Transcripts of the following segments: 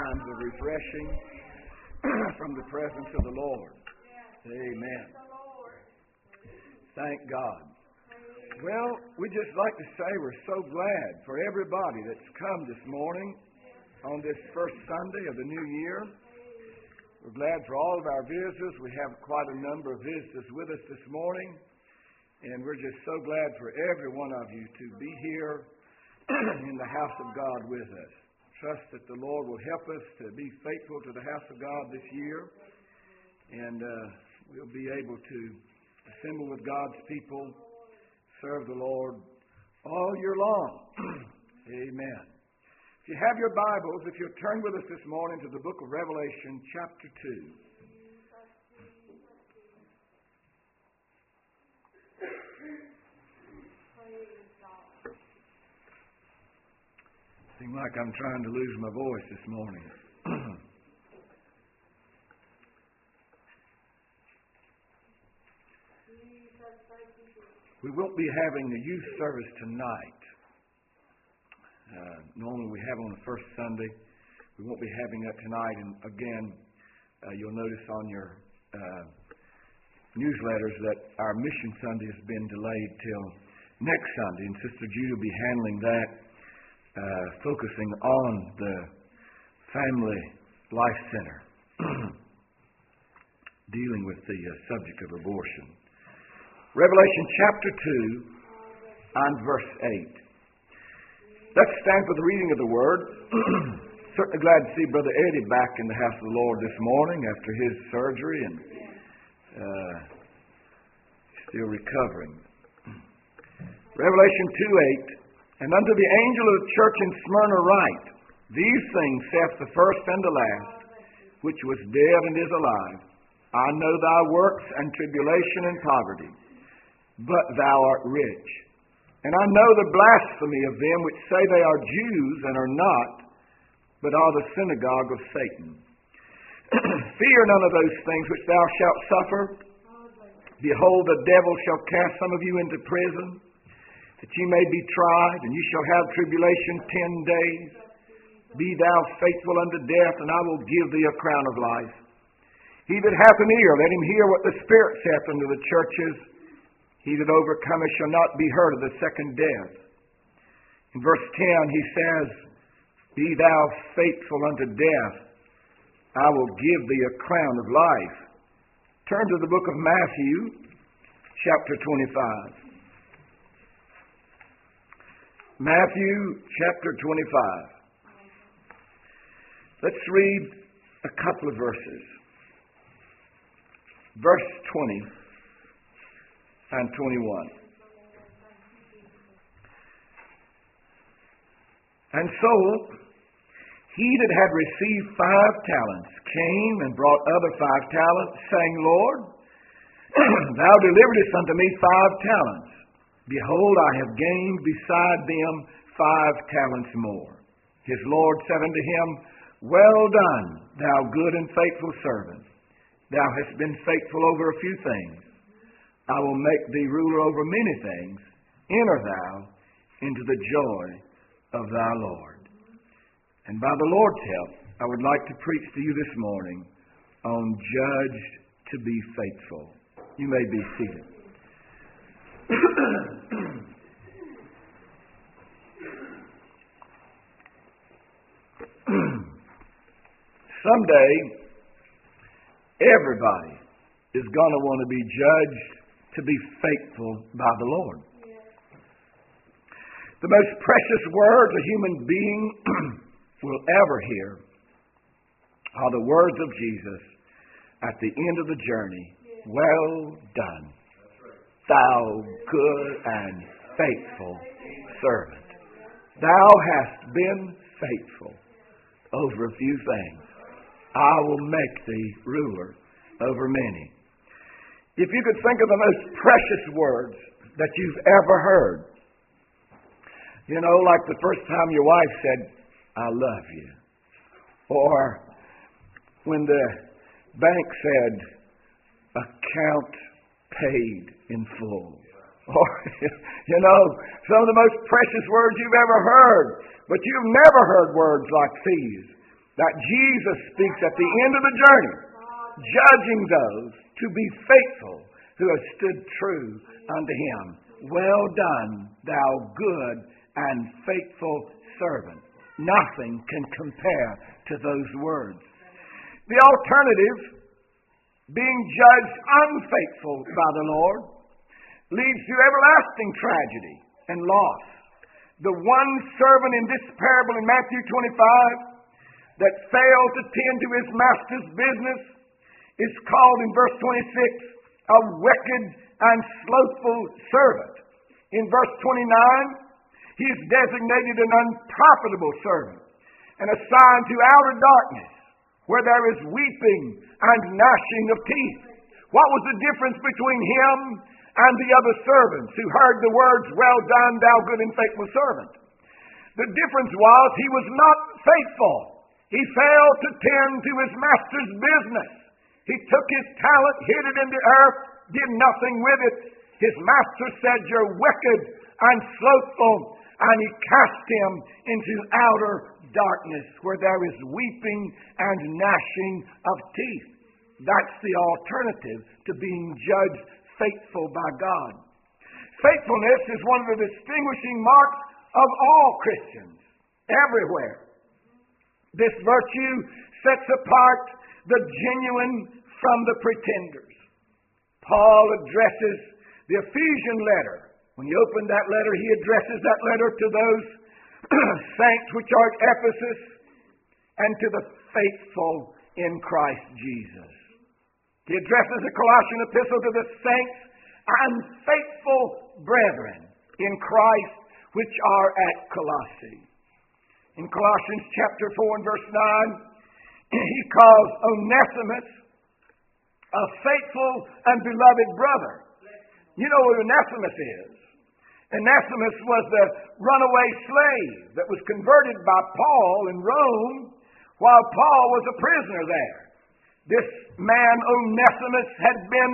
times of refreshing from the presence of the Lord. Amen. Thank God. Well, we just like to say we're so glad for everybody that's come this morning on this first Sunday of the new year. We're glad for all of our visitors. We have quite a number of visitors with us this morning, and we're just so glad for every one of you to be here in the house of God with us. Trust that the Lord will help us to be faithful to the house of God this year, and we'll be able to assemble with God's people, serve the Lord all year long. Amen. If you have your Bibles, if you'll turn with us this morning to the book of Revelation, chapter 2. Seems like I'm trying to lose my voice this morning. We won't be having the youth service tonight. Normally we have on the first Sunday. We won't be having that tonight. And again, you'll notice on your newsletters that our Mission Sunday has been delayed till next Sunday. And Sister Judy will be handling that, focusing on the Family Life Center, dealing with the subject of abortion. Revelation chapter 2 and verse 8. Let's stand for the reading of the Word. Certainly glad to see Brother Eddie back in the house of the Lord this morning after his surgery and still recovering. Revelation 2:8. And unto the angel of the church in Smyrna write, These things saith the first and the last, which was dead and is alive. I know thy works and tribulation and poverty, but thou art rich. And I know the blasphemy of them which say they are Jews and are not, but are the synagogue of Satan. Fear none of those things which thou shalt suffer. Behold, the devil shall cast some of you into prison, that ye may be tried, and ye shall have tribulation 10 days. Be thou faithful unto death, and I will give thee a crown of life. He that hath an ear, let him hear what the Spirit saith unto the churches. He that overcometh shall not be hurt of the second death. In verse 10 he says, Be thou faithful unto death, I will give thee a crown of life. Turn to the book of Matthew, chapter 25. Matthew chapter 25. Let's read a couple of verses. Verse 20 and 21. And so, he that had received 5 talents came and brought other 5 talents, saying, Lord, thou deliveredest unto me 5 talents. Behold, I have gained beside them 5 talents more. His Lord said unto him, Well done, thou good and faithful servant. Thou hast been faithful over a few things. I will make thee ruler over many things. Enter thou into the joy of thy Lord. And by the Lord's help, I would like to preach to you this morning on judged to be faithful. You may be seated. Someday, everybody is going to want to be judged to be faithful by the Lord. The most precious words a human being will ever hear are the words of Jesus at the end of the journey. Well done, thou good and faithful servant. Thou hast been faithful over a few things. I will make thee ruler over many. If you could think of the most precious words that you've ever heard, you know, like the first time your wife said, I love you. Or when the bank said, account paid in full. Or, you know, some of the most precious words you've ever heard. But you've never heard words like these. that Jesus speaks at the end of the journey, judging those to be faithful who have stood true unto him. Well done, thou good and faithful servant. Nothing can compare to those words. The alternative, being judged unfaithful by the Lord, leads to everlasting tragedy and loss. The one servant in this parable in Matthew 25 that failed to tend to his master's business is called in verse 26 a wicked and slothful servant. In verse 29, he is designated an unprofitable servant and assigned to outer darkness, where there is weeping and gnashing of teeth. What was the difference between him and the other servants who heard the words, well done, thou good and faithful servant? The difference was he was not faithful. He failed to tend to his master's business. He took his talent, hid it in the earth, did nothing with it. His master said, you're wicked and slothful, and he cast him into outer darkness where there is weeping and gnashing of teeth. That's the alternative to being judged faithful by God. Faithfulness is one of the distinguishing marks of all Christians, everywhere. This virtue sets apart the genuine from the pretenders. Paul addresses the Ephesian letter. When you open that letter, he addresses that letter to those saints which are at Ephesus and to the faithful in Christ Jesus. He addresses the Colossian epistle to the saints and faithful brethren in Christ which are at Colossae. In Colossians chapter 4 and verse 9, he calls Onesimus a faithful and beloved brother. You know what Onesimus is? Onesimus was the runaway slave that was converted by Paul in Rome while Paul was a prisoner there. This man, Onesimus, had been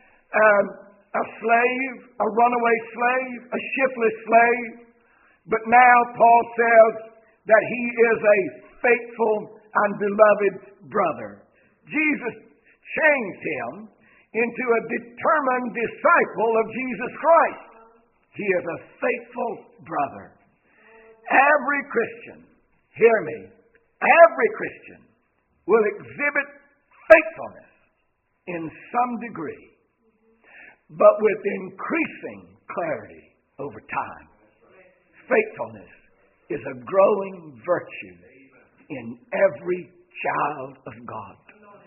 a slave, a runaway slave, a shiftless slave. But now Paul says that he is a faithful and beloved brother. Jesus changed him into a determined disciple of Jesus Christ. He is a faithful brother. Every Christian, hear me, every Christian will exhibit faithfulness in some degree, but with increasing clarity over time. Faithfulness is a growing virtue in every child of God.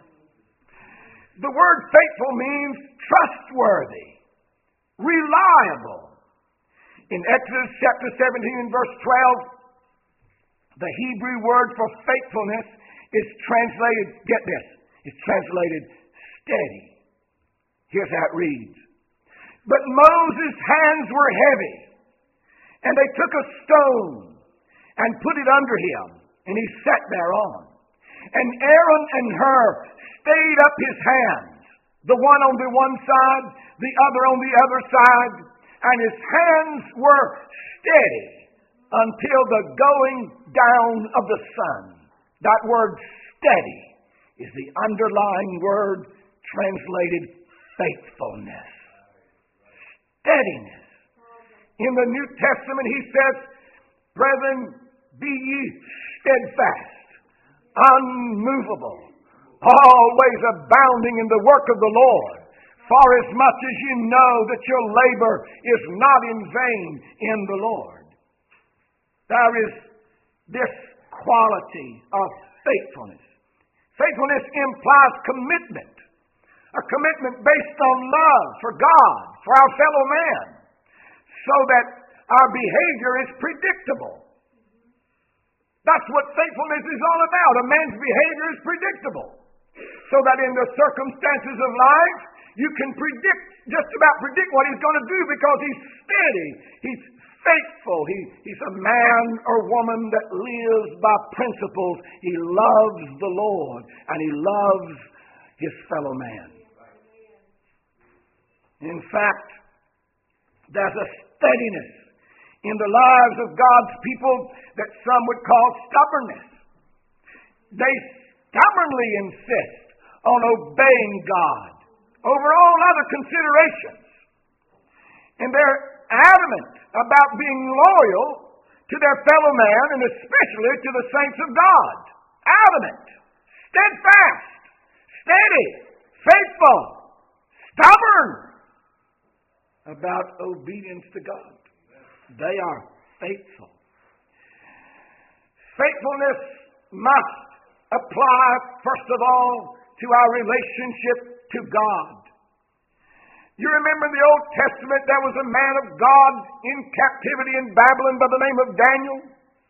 The word faithful means trustworthy, reliable. In Exodus chapter 17 and verse 12, the Hebrew word for faithfulness is translated, get this, it's translated steady. Here's how it reads. But Moses' hands were heavy, and they took a stone and put it under him, and he sat thereon. And Aaron and Hur stayed up his hands, the one on the one side, the other on the other side, and his hands were steady until the going down of the sun. That word steady is the underlying word translated faithfulness. Steadiness. In the New Testament he says, brethren, be ye steadfast, unmovable, always abounding in the work of the Lord, for as much as you know that your labor is not in vain in the Lord. There is this quality of faithfulness. Faithfulness implies commitment, a commitment based on love for God, for our fellow man, so that our behavior is predictable. That's what faithfulness is all about. A man's behavior is predictable, so that in the circumstances of life, you can just about predict what he's going to do because he's steady, he's faithful, he's a man or woman that lives by principles. He loves the Lord and he loves his fellow man. In fact, there's a steadiness in the lives of God's people that some would call stubbornness. They stubbornly insist on obeying God over all other considerations. And they're adamant about being loyal to their fellow man and especially to the saints of God. Adamant, steadfast, steady, faithful, stubborn about obedience to God. They are faithful. Faithfulness must apply, first of all, to our relationship to God. You remember in the Old Testament there was a man of God in captivity in Babylon by the name of Daniel.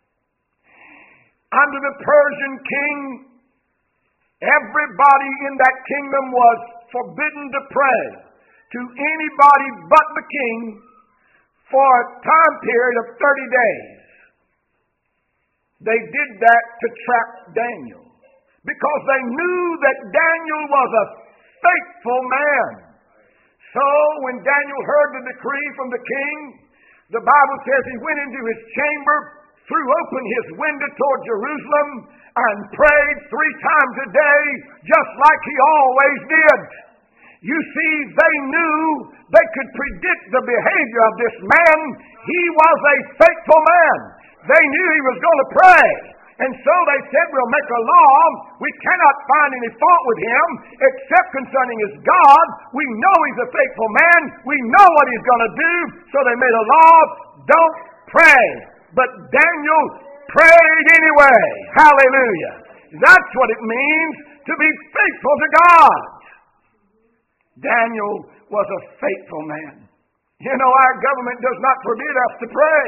Under the Persian king, everybody in that kingdom was forbidden to pray to anybody but the king for a time period of 30 days. They did that to trap Daniel because they knew that Daniel was a faithful man. So when Daniel heard the decree from the king, the Bible says he went into his chamber, threw open his window toward Jerusalem, and prayed 3 times a day, just like he always did. You see, they knew they could predict the behavior of this man. He was a faithful man. They knew he was going to pray. And so they said, we'll make a law. We cannot find any fault with him except concerning his God. We know he's a faithful man. We know what he's going to do. So they made a law, don't pray. But Daniel prayed anyway. Hallelujah. That's what it means to be faithful to God. Daniel was a faithful man. You know, our government does not forbid us to pray.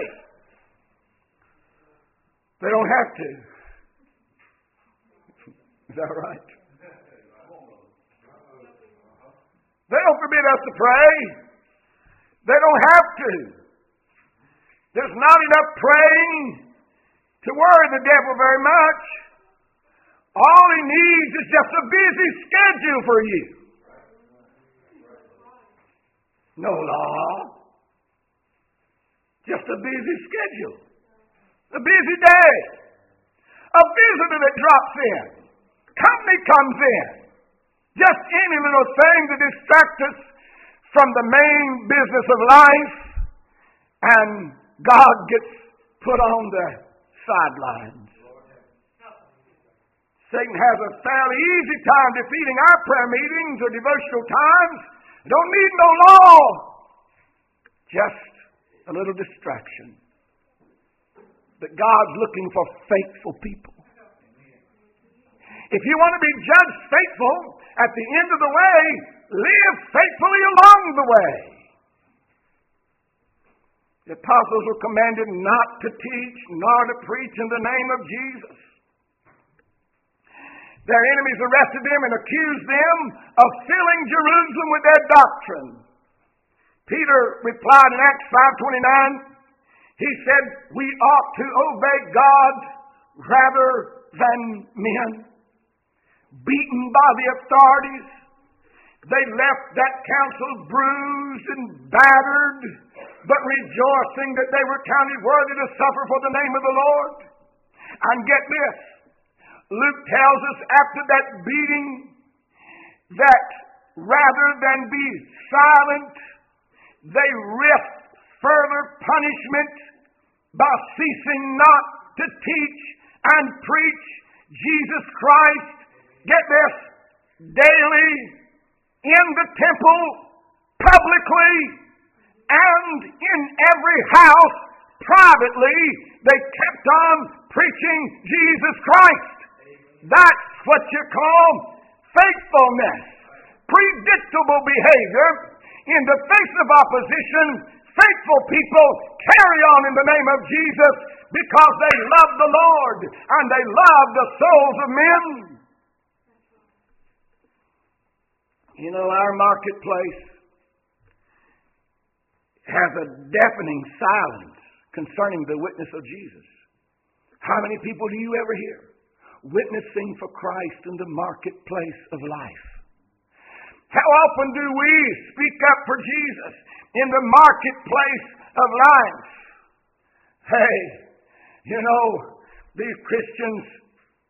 They don't have to. Is that right? They don't forbid us to pray. They don't have to. There's not enough praying to worry the devil very much. All he needs is just a busy schedule for you. No law. Just a busy schedule. A busy day. A visitor that drops in. Company comes in. Just any little thing to distract us from the main business of life. And God gets put on the sidelines. Satan has a fairly easy time defeating our prayer meetings or devotional times. Don't need no law. Just a little distraction. But God's looking for faithful people. If you want to be judged faithful at the end of the way, live faithfully along the way. The apostles were commanded not to teach nor to preach in the name of Jesus. Their enemies arrested them and accused them of filling Jerusalem with their doctrine. Peter replied in Acts 5:29, he said, we ought to obey God rather than men. Beaten by the authorities, they left that council bruised and battered, but rejoicing that they were counted worthy to suffer for the name of the Lord. And get this, Luke tells us after that beating that rather than be silent, they risked further punishment by ceasing not to teach and preach Jesus Christ, get this, daily in the temple, publicly, and in every house, privately, they kept on preaching Jesus Christ. That's what you call faithfulness. Predictable behavior in the face of opposition. Faithful people carry on in the name of Jesus because they love the Lord and they love the souls of men. You know, our marketplace has a deafening silence concerning the witness of Jesus. How many people do you ever hear witnessing for Christ in the marketplace of life? How often do we speak up for Jesus in the marketplace of life? Hey, you know, these Christians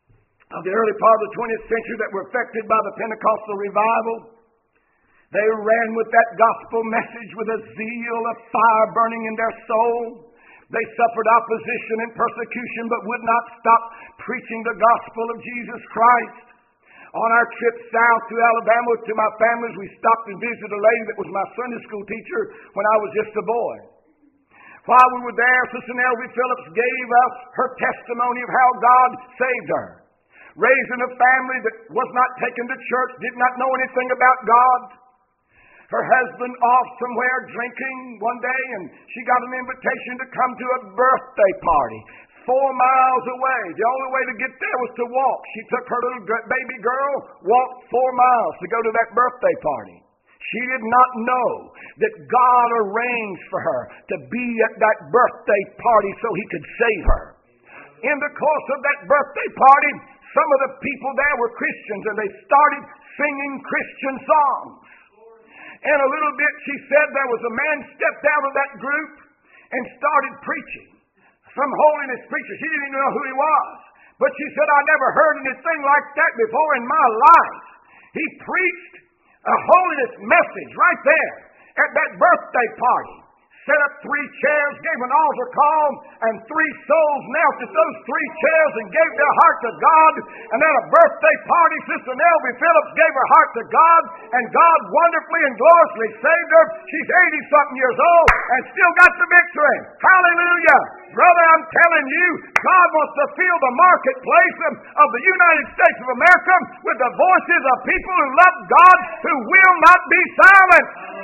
of the early part of the 20th century that were affected by the Pentecostal revival. They ran with that gospel message with a zeal, a fire burning in their soul. They suffered opposition and persecution, but would not stop preaching the gospel of Jesus Christ. On our trip south to Alabama to my families, we stopped and visited a lady that was my Sunday school teacher when I was just a boy. While we were there, Sister Nelby Phillips gave us her testimony of how God saved her. Raised in a family that was not taken to church, did not know anything about God. Her husband off somewhere drinking one day, and she got an invitation to come to a birthday party 4 miles away. The only way to get there was to walk. She took her little baby girl, walked 4 miles to go to that birthday party. She did not know that God arranged for her to be at that birthday party so He could save her. In the course of that birthday party, some of the people there were Christians, and they started singing Christian songs. In a little bit, she said there was a man stepped out of that group and started preaching. Some holiness preacher. She didn't even know who he was. But she said, I never heard anything like that before in my life. He preached a holiness message right there at that birthday party. Set up 3 chairs, gave an altar call, and 3 souls knelt at those 3 chairs and gave their heart to God. And at a birthday party, Sister Nelby Phillips gave her heart to God, and God wonderfully and gloriously saved her. She's 80-something years old and still got the victory. Hallelujah! Brother, I'm telling you, God wants to fill the marketplace of the United States of America with the voices of people who love God, who will not be silent.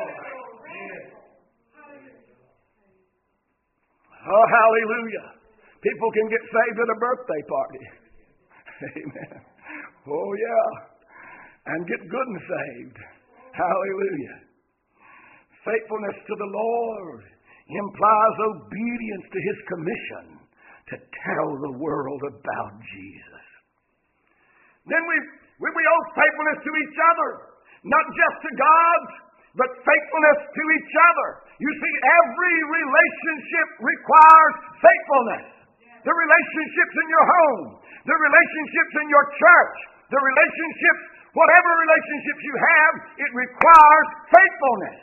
Oh, hallelujah. People can get saved at a birthday party. Amen. Oh, yeah. And get good and saved. Hallelujah. Faithfulness to the Lord implies obedience to His commission to tell the world about Jesus. Then we owe faithfulness to each other, not just to God, but faithfulness to each other. You see, every relationship requires faithfulness. The relationships in your home, the relationships in your church, the relationships, whatever relationships you have, it requires faithfulness.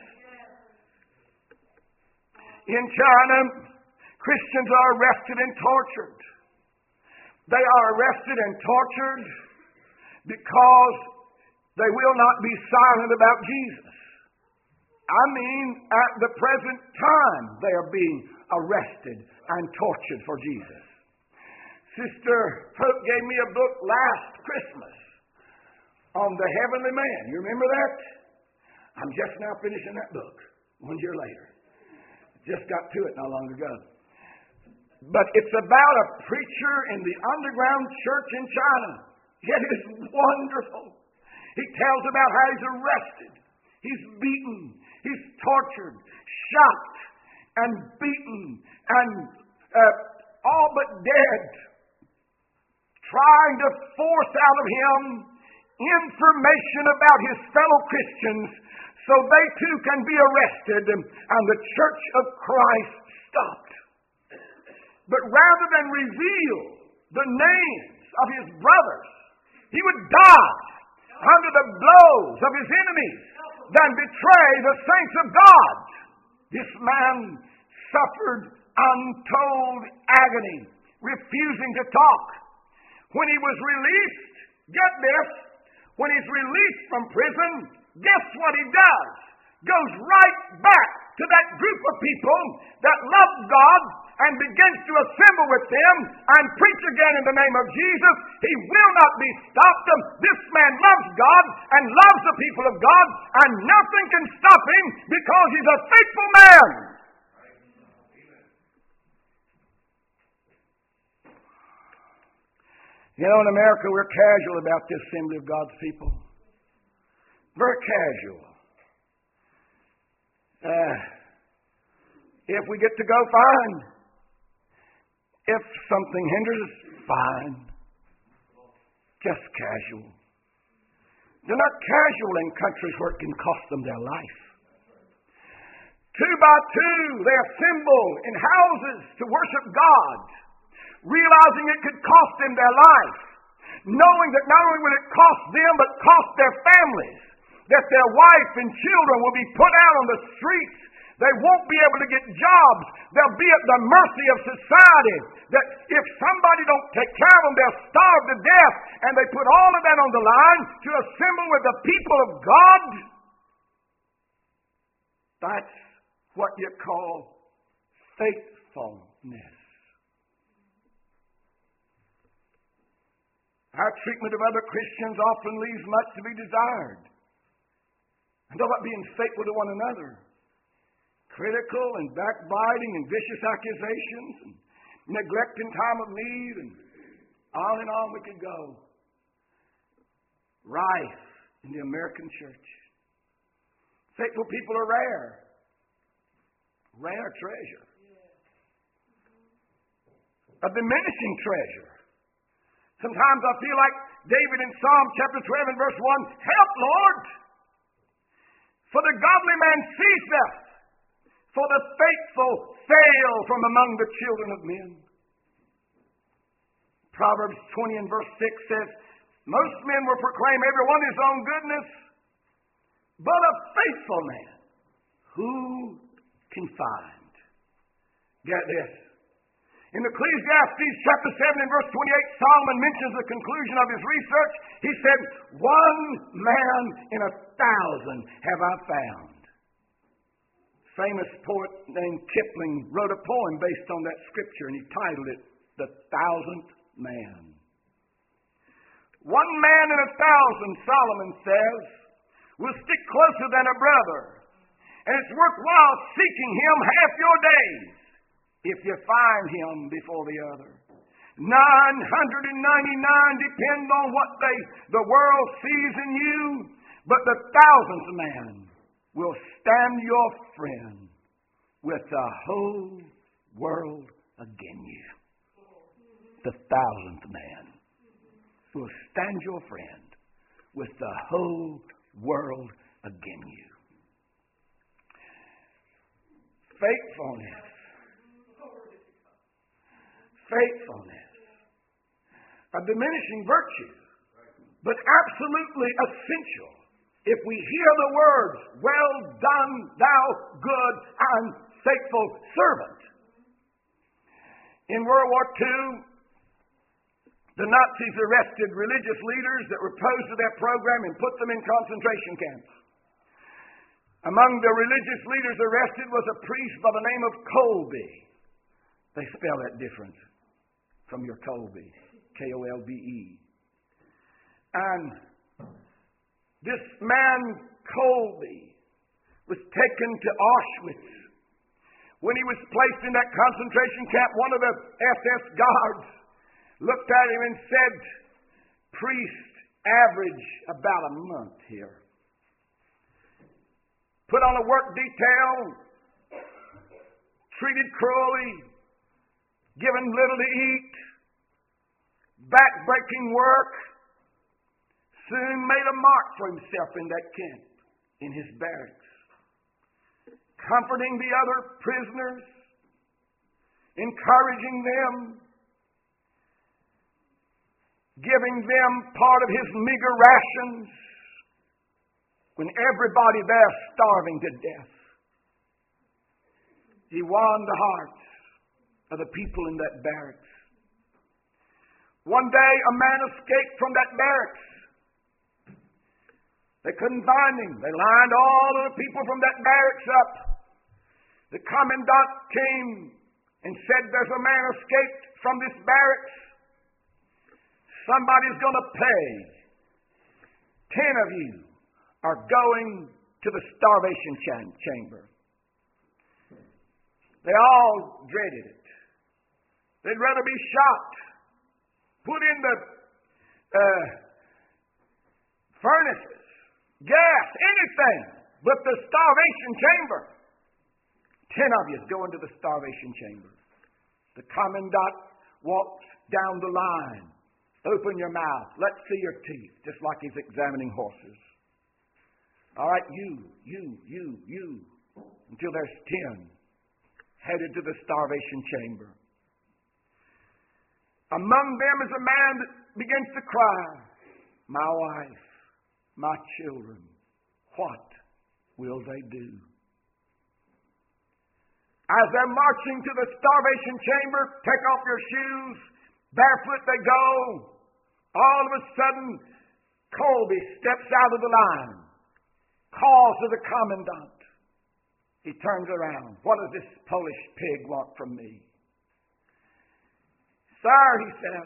In China, Christians are arrested and tortured. They are arrested and tortured because they will not be silent about Jesus. I mean, at the present time, they are being arrested and tortured for Jesus. Sister Hope gave me a book last Christmas on the heavenly man. You remember that? I'm just now finishing that book 1 year later. Just got to it not long ago. But it's about a preacher in the underground church in China. It is wonderful. He tells about how he's arrested, he's beaten, he's tortured, shot, and beaten, and all but dead, trying to force out of him information about his fellow Christians so they too can be arrested, and the Church of Christ stopped. But rather than reveal the names of his brothers, he would die under the blows of his enemies than betray the saints of God. This man suffered untold agony, refusing to talk. When he was released, get this, when he's released from prison, guess what he does? Goes right back to that group of people that love God and begins to assemble with them and preach again in the name of Jesus. He will not be stopped. This man loves God and loves the people of God, and nothing can stop him because he's a faithful man. You know, in America, we're casual about the assembly of God's people. Very casual. If we get to go, fine. If something hinders us, fine. Just casual. They're not casual in countries where it can cost them their life. 2 by 2, they assemble in houses to worship God, realizing it could cost them their life. knowing that not only will it cost them, but cost their families, that their wife and children will be put out on the streets. They won't be able to get jobs. They'll be at the mercy of society. That if somebody don't take care of them, they'll starve to death. And they put all of that on the line to assemble with the people of God. That's what you call faithfulness. Our treatment of other Christians often leaves much to be desired. And about being faithful to one another. Critical and backbiting and vicious accusations and neglect in time of need, and on we could go. Rife in the American church. Faithful people are rare. Rare treasure. A diminishing treasure. Sometimes I feel like David in Psalm chapter 12 and verse 1, help, Lord, for the godly man ceaseth, for the faithful fail from among the children of men. Proverbs 20 and verse 6 says, most men will proclaim every one his own goodness, but a faithful man who can find? Get this. In Ecclesiastes chapter 7 and verse 28, Solomon mentions the conclusion of his research. He said, 1 man in 1,000 have I found. Famous poet named Kipling wrote a poem based on that scripture, and he titled it, The 1,000th Man. 1 man in 1,000, Solomon says, will stick closer than a brother. And it's worthwhile seeking him half your days if you find him before the other. 999 depend on what the world sees in you, but the 1,000th man will stand your friend with the whole world against you. The 1,000th man will stand your friend with the whole world against you. Faithfulness. Faithfulness. A diminishing virtue, but absolutely essential. If we hear the words, well done, thou good and faithful servant. In World War II, the Nazis arrested religious leaders that were opposed to their program and put them in concentration camps. Among the religious leaders arrested was a priest by the name of Kolbe. They spell that different from your Colby, Kolbe. And this man, Kolbe, was taken to Auschwitz. When he was placed in that concentration camp, one of the SS guards looked at him and said, priest, average about a month here. Put on a work detail, treated cruelly, given little to eat, back-breaking work, soon made a mark for himself in that camp, in his barracks, comforting the other prisoners, encouraging them, giving them part of his meager rations when everybody there starving to death. He won the hearts of the people in that barracks. One day a man escaped from that barracks. They couldn't find him. They lined all of the people from that barracks up. The commandant came and said, there's a man escaped from this barracks. Somebody's going to pay. 10 of you are going to the starvation chamber. They all dreaded it. They'd rather be shot, put in the furnaces, gas, anything but the starvation chamber. 10 of you go into the starvation chamber. The commandant walks down the line. Open your mouth. Let's see your teeth, just like he's examining horses. All right, you, until there's 10 headed to the starvation chamber. Among them is a man that begins to cry, my wife, my children, what will they do? As they're marching to the starvation chamber, take off your shoes, barefoot they go. All of a sudden, Colby steps out of the line, calls to the commandant. He turns around. What does this Polish pig want from me? Sir, he says,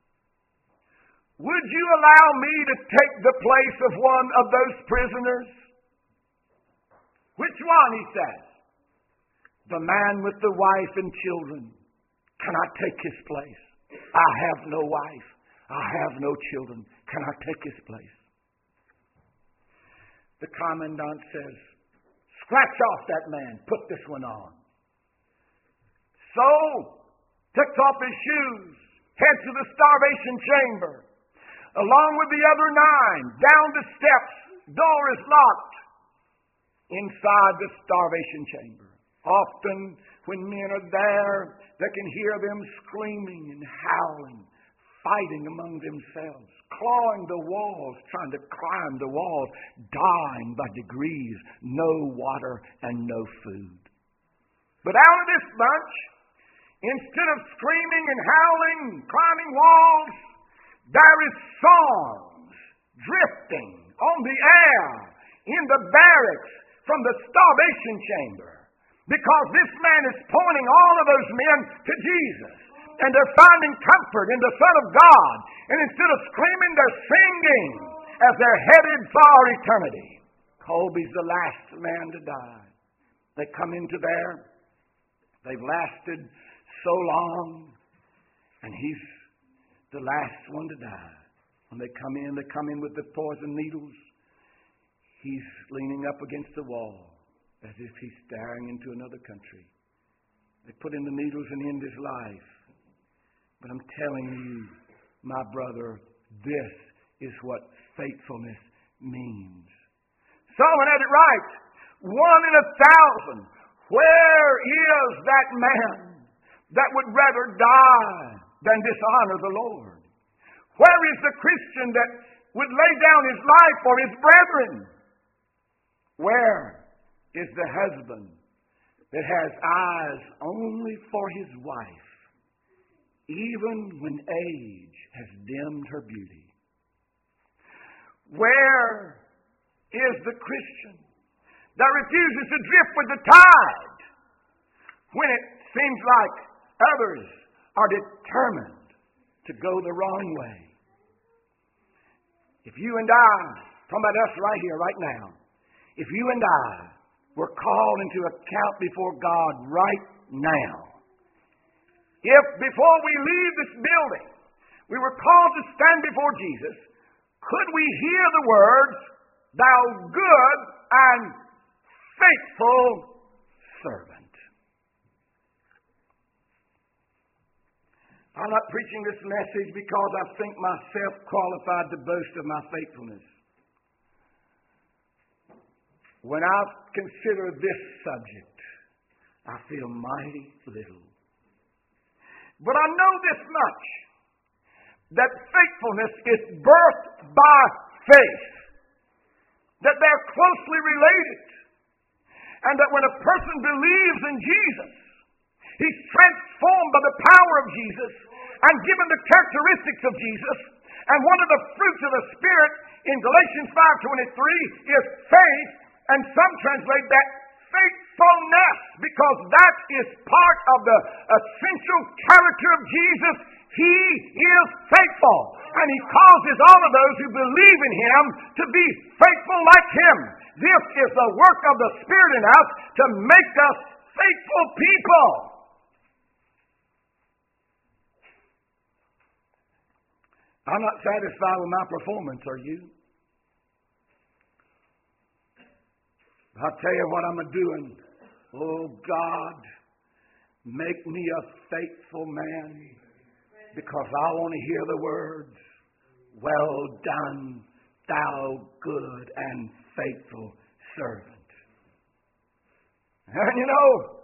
would you allow me to take the place of one of those prisoners? Which one, he says. The man with the wife and children. Can I take his place? I have no wife. I have no children. Can I take his place? The commandant says, scratch off that man. Put this one on. So, takes off his shoes, heads to the starvation chamber. Along with the other 9, down the steps, door is locked. Inside the starvation chamber. Often, when men are there, they can hear them screaming and howling, fighting among themselves, clawing the walls, trying to climb the walls, dying by degrees, no water and no food. But out of this bunch, instead of screaming and howling, climbing walls, there is songs drifting on the air in the barracks from the starvation chamber. Because this man is pointing all of those men to Jesus. And they're finding comfort in the Son of God. And instead of screaming, they're singing as they're headed for eternity. Colby's the last man to die. They come into there. They've lasted so long. And he's the last one to die. When they come in with the poison needles. He's leaning up against the wall as if he's staring into another country. They put in the needles and end his life. But I'm telling you, my brother, this is what faithfulness means. Solomon had it right. 1 in 1,000. Where is that man that would rather die than dishonor the Lord? Where is the Christian that would lay down his life for his brethren? Where is the husband that has eyes only for his wife, even when age has dimmed her beauty? Where is the Christian that refuses to drift with the tide when it seems like others are determined to go the wrong way? If you and I, talking about us right here, right now, if you and I were called into account before God right now, if before we leave this building, we were called to stand before Jesus, could we hear the words, "Thou good and faithful servant"? I'm not preaching this message because I think myself qualified to boast of my faithfulness. When I consider this subject, I feel mighty little. But I know this much, that faithfulness is birthed by faith, that they're closely related, and that when a person believes in Jesus, he's transformed by the power of Jesus and given the characteristics of Jesus. And one of the fruits of the Spirit in Galatians 5:23 is faith, and some translate that faithfulness, because that is part of the essential character of Jesus. He is faithful, and He causes all of those who believe in Him to be faithful like Him. This is the work of the Spirit in us to make us faithful people. I'm not satisfied with my performance, are you? I'll tell you what I'm doing. Oh God, make me a faithful man, because I want to hear the words, "Well done, thou good and faithful servant." And you know,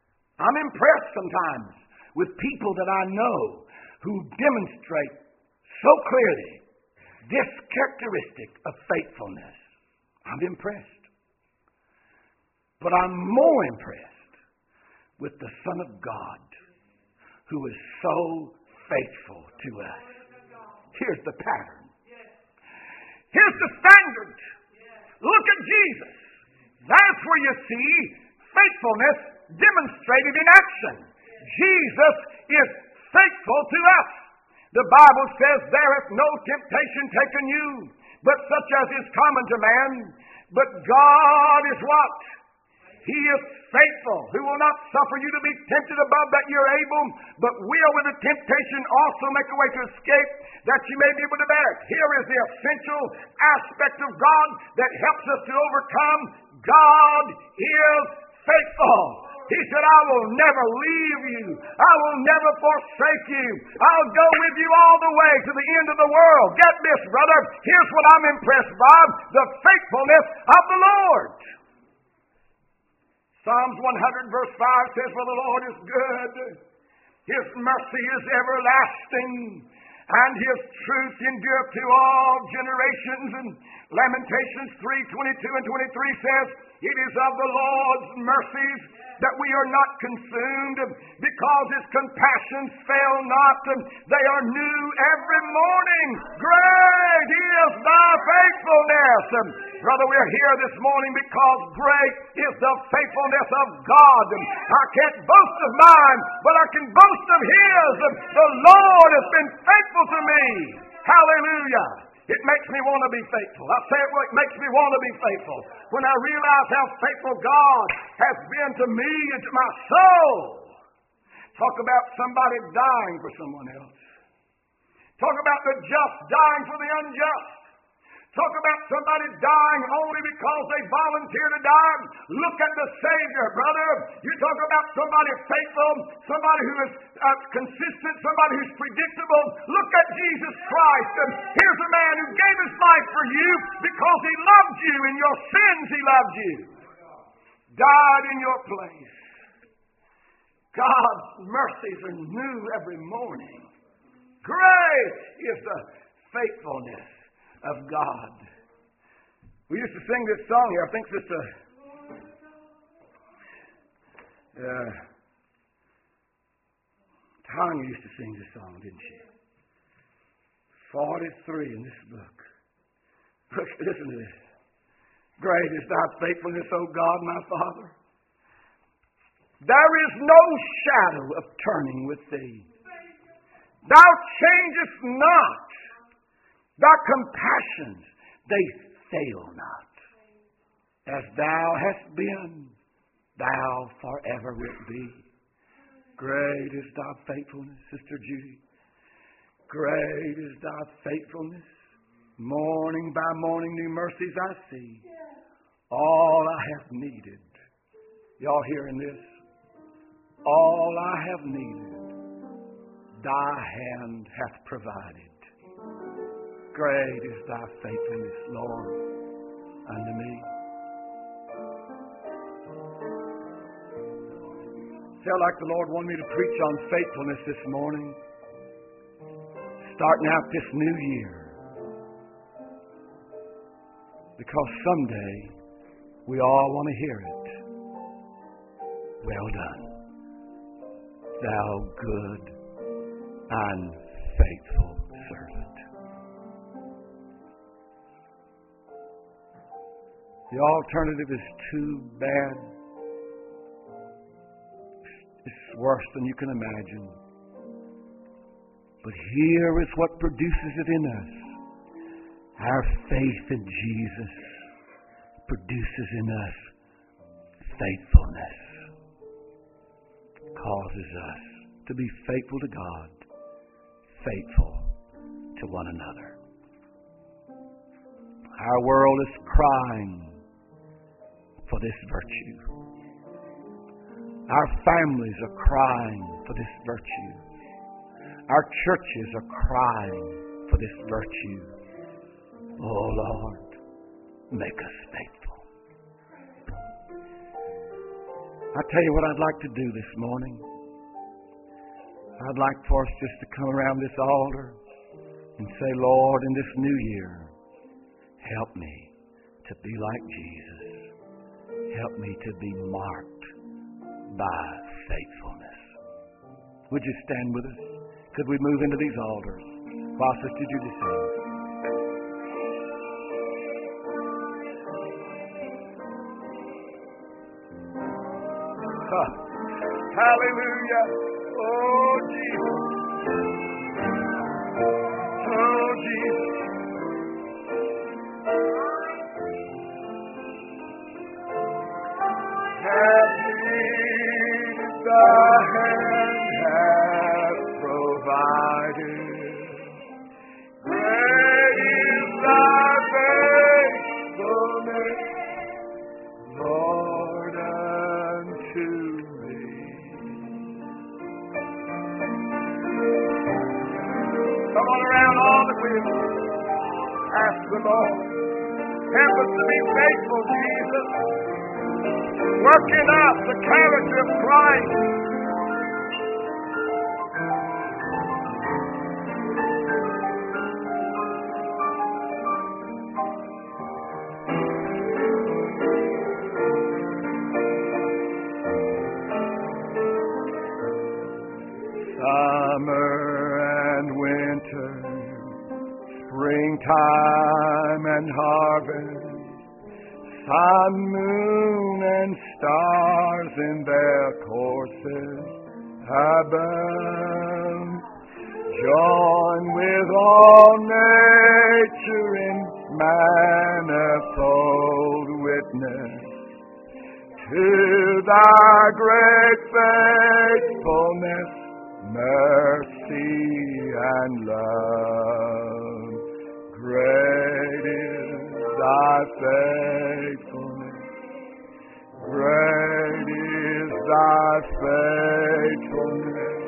I'm impressed sometimes with people that I know who demonstrate so clearly this characteristic of faithfulness. I'm impressed. But I'm more impressed with the Son of God who is so faithful to us. Here's the pattern. Here's the standard. Look at Jesus. That's where you see faithfulness demonstrated in action. Jesus is faithful to us. The Bible says, there hath no temptation taken you, but such as is common to man. But God is what? He is faithful, who will not suffer you to be tempted above that you're able, but will with the temptation also make a way to escape, that you may be able to bear it. Here is the essential aspect of God that helps us to overcome. God is faithful. He said, I will never leave you. I will never forsake you. I'll go with you all the way to the end of the world. Get this, brother. Here's what I'm impressed by. The faithfulness of the Lord. Psalms 100 verse 5 says, for the Lord is good. His mercy is everlasting, and His truth endureth to all generations. And Lamentations 3:22 and 23 says, it is of the Lord's mercies that we are not consumed, because His compassions fail not. They are new every morning. Great is thy faithfulness. Brother, we're here this morning because great is the faithfulness of God. I can't boast of mine, but I can boast of His. The Lord has been faithful to me. Hallelujah. It makes me want to be faithful. I say it makes me want to be faithful. When I realize how faithful God has been to me and to my soul. Talk about somebody dying for someone else. Talk about the just dying for the unjust. Talk about somebody dying only because they volunteer to die. Look at the Savior, brother. You talk about somebody faithful, somebody who is consistent, somebody who's predictable. Look at Jesus Christ. And here's a man who gave his life for you because He loved you. In your sins He loved you. Died in your place. God's mercies are new every morning. Great is the faithfulness of God. We used to sing this song here. I think Sister Tanya used to sing this song, didn't she? 43 in this book. Listen to this. Great is thy faithfulness, O God, my Father. There is no shadow of turning with thee. Thou changest not. Thy compassions, they fail not. As thou hast been, thou forever wilt be. Great is thy faithfulness, Sister Judy. Great is thy faithfulness. Morning by morning, new mercies I see. All I have needed. Y'all hearing this? All I have needed, thy hand hath provided. Great is thy faithfulness, Lord, unto me. Felt like the Lord wanted me to preach on faithfulness this morning. Starting out this new year. Because someday we all want to hear it. Well done, thou good and faithful servant. The alternative is too bad. It's worse than you can imagine. But here is what produces it in us. Our faith in Jesus produces in us faithfulness. Causes us to be faithful to God, faithful to one another. Our world is crying for this virtue. Our families are crying for this virtue. Our churches are crying for this virtue. Oh Lord, make us faithful. I tell you what I'd like to do this morning. I'd like for us just to come around this altar and say, Lord, in this new year, help me to be like Jesus. Help me to be marked by faithfulness. Would you stand with us? Could we move into these altars while Sister Judy sings? Hallelujah. Oh, Jesus. Oh, Jesus. Have needed thy hand hath provided. Great is thy faithfulness, Lord, unto me. Come on around all that we ask the Lord. Help us to be faithful, Jesus. Working up the character of Christ. Summer and winter, springtime and harvest, sun, moon, and stars in their courses abound. Join with all nature in manifold witness to thy great faithfulness, mercy, and love. Great is thy faithfulness. Great is thy faithfulness.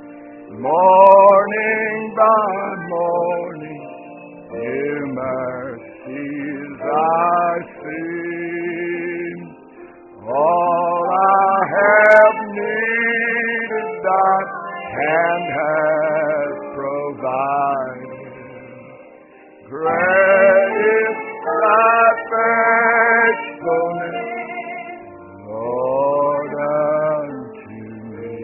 Morning by morning, new mercies I see. All I have needed, thy hand has provided. Great is thy faithfulness, Lord, unto me.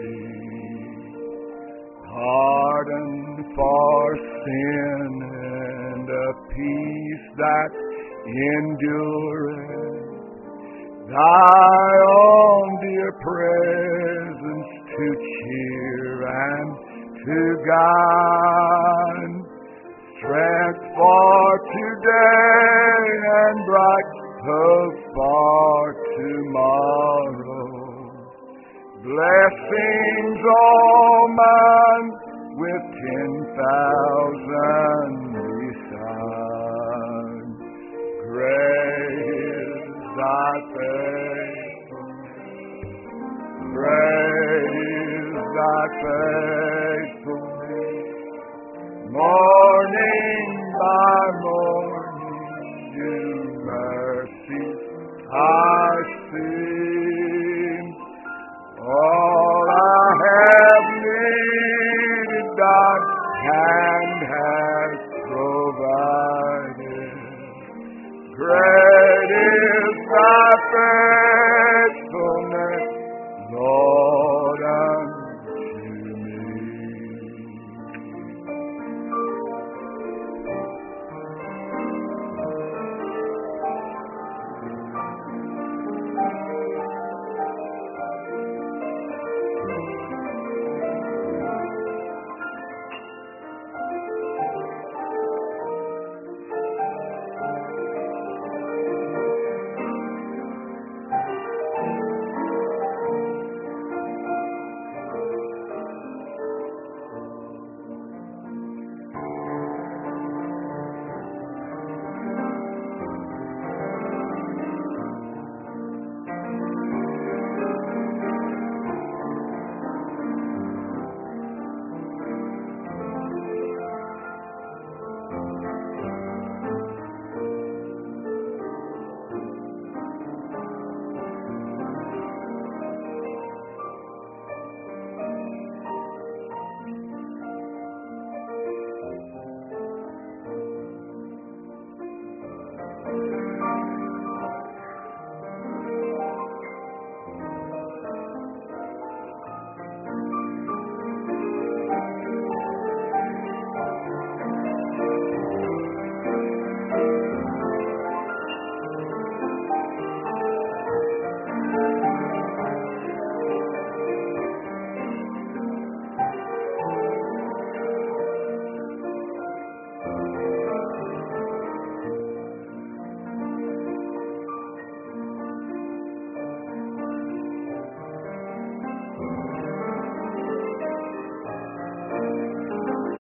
Pardon for sin and a peace that endureth. Thy own dear presence to cheer and to guide. Strength for today and bright hope for tomorrow. Blessings all mine with 10,000 beside. Great is thy faithfulness. Great is thy faithfulness. Morning by morning, new mercies I see. All I have needed, thy hand has provided. Great is thy faithfulness, Lord, unto me.